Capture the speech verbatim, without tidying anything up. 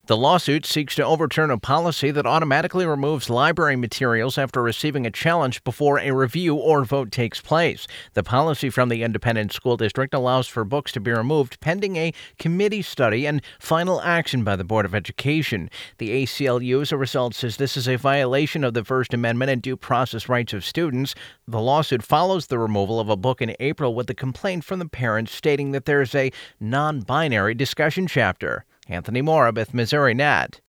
The lawsuit seeks to overturn a policy that automatically removes library materials after receiving a challenge before a review or vote takes place. The policy from the independent school district allows for books to be removed pending a committee study and final action by the Board of Education. The A C L U, as a result, says this is a violation of the First Amendment and due process rights of students. The lawsuit follows the removal of a book in April with a complaint from the parents stating that there is a non-binary discussion chapter. Anthony Morabith, Missouri Net.